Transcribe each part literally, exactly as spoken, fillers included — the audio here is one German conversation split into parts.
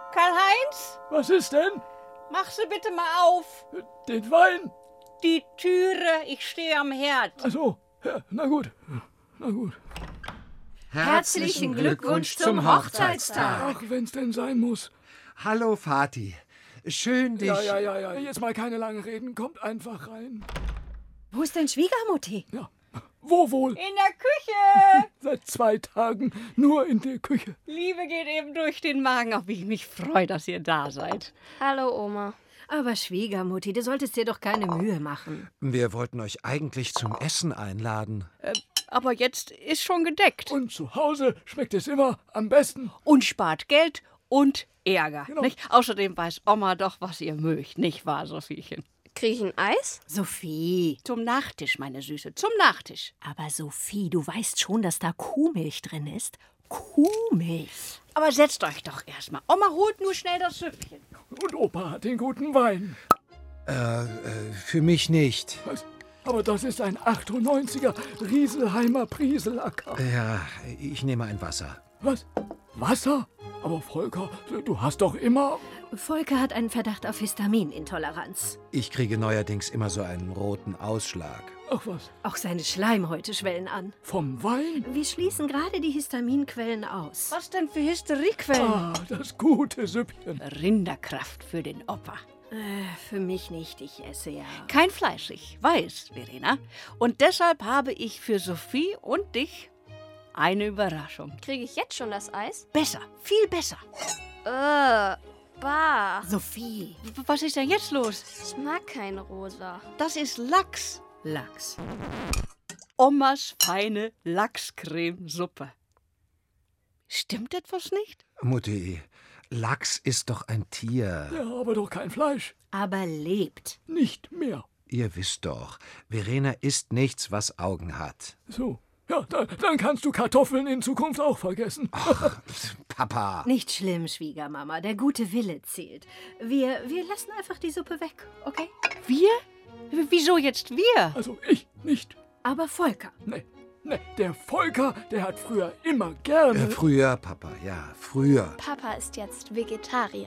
Karl-Heinz? Was ist denn? Mach sie bitte mal auf. Den Wein? Die Türe, ich stehe am Herd. Ach so, ja, na gut, na gut. Herzlichen Glückwunsch zum Hochzeitstag. Ach, wenn's denn sein muss. Hallo, Vati. Schön, dich... Ja, ja, ja, ja, jetzt mal keine langen Reden, kommt einfach rein. Wo ist denn Schwiegermutti? Ja, wo wohl? In der Küche. Seit zwei Tagen nur in der Küche. Liebe geht eben durch den Magen, auch wie ich mich freue, dass ihr da seid. Hallo, Oma. Aber Schwiegermutti, du solltest dir doch keine Mühe machen. Wir wollten euch eigentlich zum Essen einladen. Äh, aber jetzt ist schon gedeckt. Und zu Hause schmeckt es immer am besten. Und spart Geld und Ärger. Genau. Nicht? Außerdem weiß Oma doch, was ihr mögt, nicht wahr, Sophiechen? Krieg ich ein Eis? Sophie. Zum Nachtisch, meine Süße, zum Nachtisch. Aber Sophie, du weißt schon, dass da Kuhmilch drin ist. Kuhmilch. Aber setzt euch doch erstmal. Oma holt nur schnell das Süppchen. Und Opa hat den guten Wein. Äh, äh, für mich nicht. Was? Aber das ist ein achtundneunziger Rieselheimer Prieselacker. Ja, ich nehme ein Wasser. Was? Wasser? Aber Volker, du hast doch immer... Volker hat einen Verdacht auf Histaminintoleranz. Ich kriege neuerdings immer so einen roten Ausschlag. Ach was, Auch seine Schleimhäute schwellen an. vom Wein? Wir schließen gerade die Histaminquellen aus. Was denn für Hysteriequellen? Ah, das gute Süppchen. Rinderkraft für den Opa. Äh, für mich nicht, ich esse ja. Kein Fleisch, ich weiß, Verena. Und deshalb habe ich für Sophie und dich eine Überraschung. Kriege ich jetzt schon das Eis? Besser, viel besser. Äh, bah. Sophie. W- Was ist denn jetzt los? Ich mag keine Rosa. Das ist Lachs. Lachs. Omas feine Lachscremesuppe. Stimmt etwas nicht? Mutti, Lachs ist doch ein Tier. Ja, aber doch kein Fleisch. Aber lebt. Nicht mehr. Ihr wisst doch, Verena isst nichts, was Augen hat. So. Ja, da, dann kannst du Kartoffeln in Zukunft auch vergessen. Ach, Papa. Nicht schlimm, Schwiegermama. Der gute Wille zählt. Wir, wir lassen einfach die Suppe weg, okay? Wir? W- Wieso jetzt wir? Also ich nicht. Aber Volker. Nee, nee, der Volker, der hat früher immer gerne... Äh, früher, Papa, ja, früher. Papa ist jetzt Vegetarier.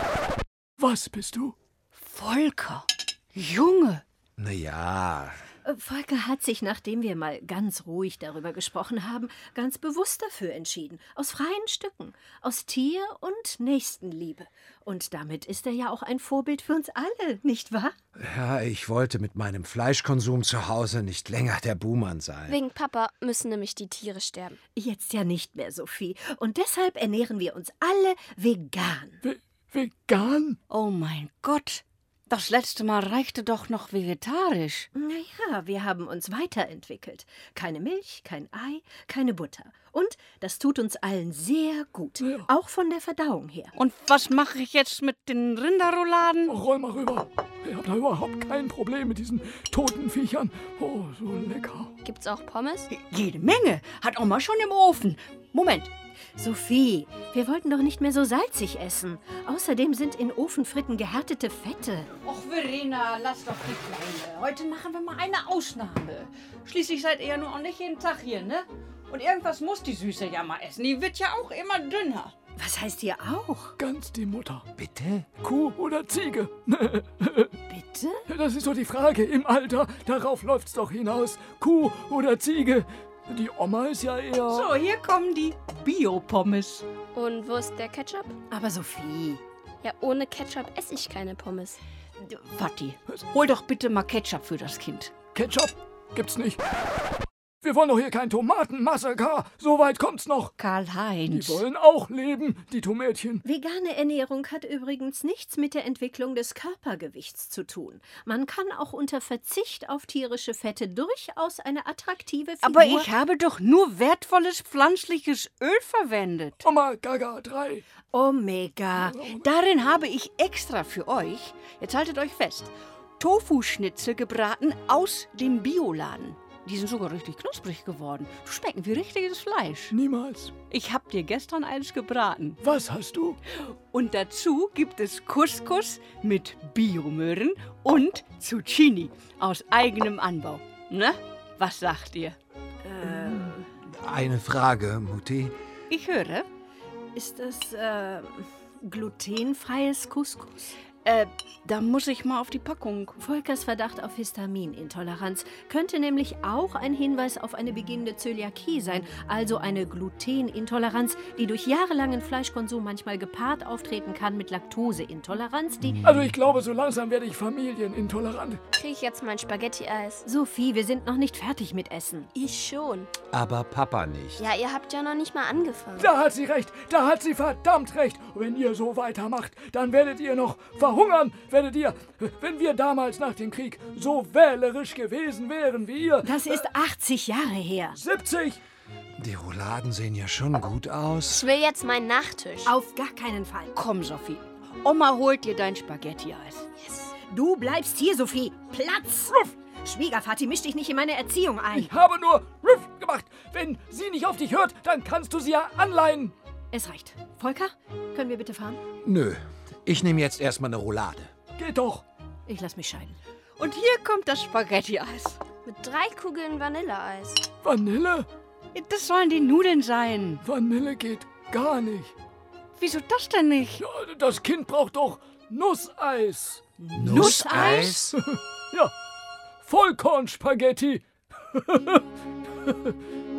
Was bist du? Volker. Junge. Na ja, Äh, Volker hat sich, nachdem wir mal ganz ruhig darüber gesprochen haben, ganz bewusst dafür entschieden. Aus freien Stücken. Aus Tier- und Nächstenliebe. Und damit ist er ja auch ein Vorbild für uns alle, nicht wahr? ja, ich wollte mit meinem Fleischkonsum zu Hause nicht länger der Buhmann sein. Wegen Papa müssen nämlich die Tiere sterben. Jetzt ja nicht mehr, Sophie. Und deshalb ernähren wir uns alle vegan. Ve vegan? Oh mein Gott. Das letzte Mal reichte doch noch vegetarisch. Naja, wir haben uns weiterentwickelt. Keine Milch, kein Ei, keine Butter. Und das tut uns allen sehr gut. Ja. Auch von der Verdauung her. Und was mache ich jetzt mit den Rinderrouladen? Oh, roll mal rüber. Ich hab da überhaupt kein Problem mit diesen toten Viechern. Oh, so lecker. Gibt's auch Pommes? Jede Menge. Hat Oma schon im Ofen. Moment. Sophie, wir wollten doch nicht mehr so salzig essen. Außerdem sind in Ofenfritten gehärtete Fette. Och, Verena, lass doch die Kleine. Heute machen wir mal eine Ausnahme. Schließlich seid ihr ja nur auch nicht jeden Tag hier, ne? Und irgendwas muss die Süße ja mal essen. Die wird ja auch immer dünner. Was heißt ihr auch? Ganz die Mutter. Bitte? Kuh oder Ziege? Bitte? Das ist doch die Frage im Alter. Darauf läuft's doch hinaus. Kuh oder Ziege? Die Oma ist ja eher... So, hier kommen die Bio-Pommes. Und wo ist der Ketchup? Aber Sophie. Ja, ohne Ketchup esse ich keine Pommes. Vati, hol doch bitte mal Ketchup für das Kind. Ketchup? Gibt's nicht. Wir wollen doch hier kein Tomatenmassaker. So weit kommt's noch. Die Karl-Heinz. wollen auch leben, die Tomätchen. Vegane Ernährung hat übrigens nichts mit der Entwicklung des Körpergewichts zu tun. Man kann auch unter Verzicht auf tierische Fette durchaus eine attraktive Figur... Aber ich habe doch nur wertvolles pflanzliches Öl verwendet. Oma Gaga drei. Omega. Darin habe ich extra für euch, jetzt haltet euch fest, Tofu-Schnitzel gebraten aus dem Bioladen. Die sind sogar richtig knusprig geworden. Schmecken wie richtiges Fleisch. Niemals. Ich hab dir gestern eins gebraten. Was hast du? Und dazu gibt es Couscous mit Biomöhren und Zucchini aus eigenem Anbau. Ne? Was sagt ihr? Eine Frage, Mutti. Ich höre. Ist das, äh, Glutenfreies Couscous. Äh, da muss ich mal auf die Packung. Volkers Verdacht auf Histaminintoleranz könnte nämlich auch ein Hinweis auf eine beginnende Zöliakie sein, also eine Glutenintoleranz, die durch jahrelangen Fleischkonsum manchmal gepaart auftreten kann mit Laktoseintoleranz, die... Also ich glaube, so langsam werde ich familienintolerant. Kriege ich jetzt mein Spaghetti-Eis? Sophie, wir sind noch nicht fertig mit Essen. Ich schon. Aber Papa nicht. Ja, ihr habt ja noch nicht mal angefangen. Da hat sie recht, da hat sie verdammt recht. Wenn ihr so weitermacht, dann werdet ihr noch verhungern, werdet ihr, wenn wir damals nach dem Krieg so wählerisch gewesen wären wie ihr. Das ist achtzig Jahre her. siebzig! Die Rouladen sehen ja schon gut aus. Ich will jetzt meinen Nachtisch. Auf gar keinen Fall. Komm, Sophie. Oma holt dir dein Spaghetti-Eis. Yes. Du bleibst hier, Sophie. Platz! Ruff! Schwiegervati, misch dich nicht in meine Erziehung ein. Ich habe nur Ruff gemacht. Wenn sie nicht auf dich hört, dann kannst du sie ja anleihen. Es reicht. Volker, können wir bitte fahren? Nö, ich nehme jetzt erstmal eine Roulade. Geht doch. Ich lass mich scheiden. Und hier kommt das Spaghetti-Eis. Mit drei Kugeln Vanilleeis. Vanille? Das sollen die Nudeln sein. Vanille geht gar nicht. Wieso das denn nicht? Ja, das Kind braucht doch Nusseis. Nusseis? Ja, Vollkornspaghetti.